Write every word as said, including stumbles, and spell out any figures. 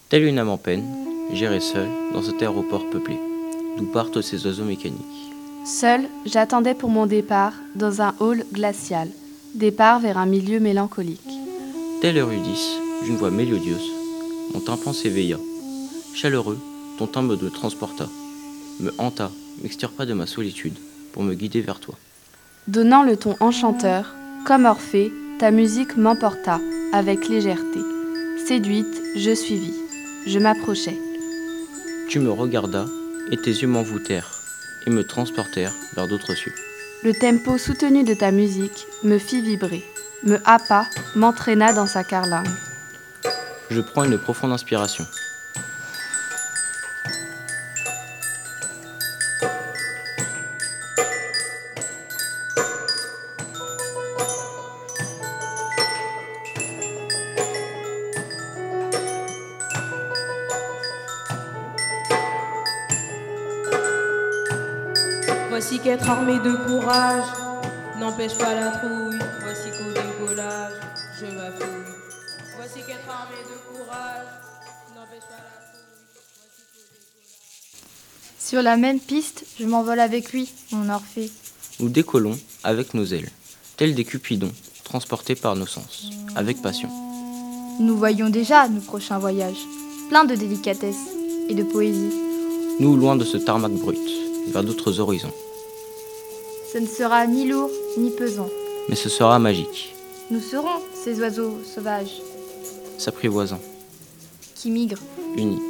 Telle une âme en peine, j'irai seul dans cet aéroport peuplé, d'où partent ces oiseaux mécaniques. Seul, j'attendais pour mon départ dans un hall glacial, départ vers un milieu mélancolique. Telle heure Eurydice, d'une voix mélodieuse, mon tympan s'éveilla. Chaleureux, ton timbre me transporta, me hanta, m'extirpa de ma solitude pour me guider vers toi. Donnant le ton enchanteur, comme Orphée, ta musique m'emporta avec légèreté. Séduite, je suivis. Je m'approchai. Tu me regardas et tes yeux m'envoûtèrent et me transportèrent vers d'autres cieux. Le tempo soutenu de ta musique me fit vibrer, me happa, m'entraîna dans sa carlingue. Je prends une profonde inspiration. Voici qu'être armé de courage n'empêche pas la trouille. Voici qu'au décollage, je m'affouille. Voici qu'être armé de courage n'empêche pas la trouille. Voici qu'au décollage... Sur la même piste, je m'envole avec lui, mon Orphée. Nous décollons avec nos ailes, tels des cupidons, transportés par nos sens, avec passion. Nous voyons déjà nos prochains voyages, pleins de délicatesse et de poésie. Nous, loin de ce tarmac brut, vers d'autres horizons. Ce ne sera ni lourd ni pesant. Mais ce sera magique, Nous serons ces oiseaux sauvages s'apprivoisant, qui migrent. unis.